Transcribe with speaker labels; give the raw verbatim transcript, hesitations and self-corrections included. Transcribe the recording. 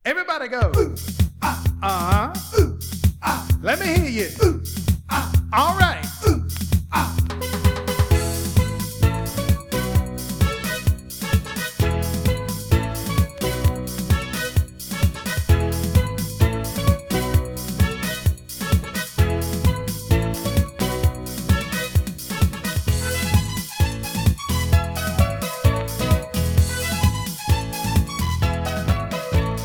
Speaker 1: Everybody go. Uh huh. Let me hear you. All right.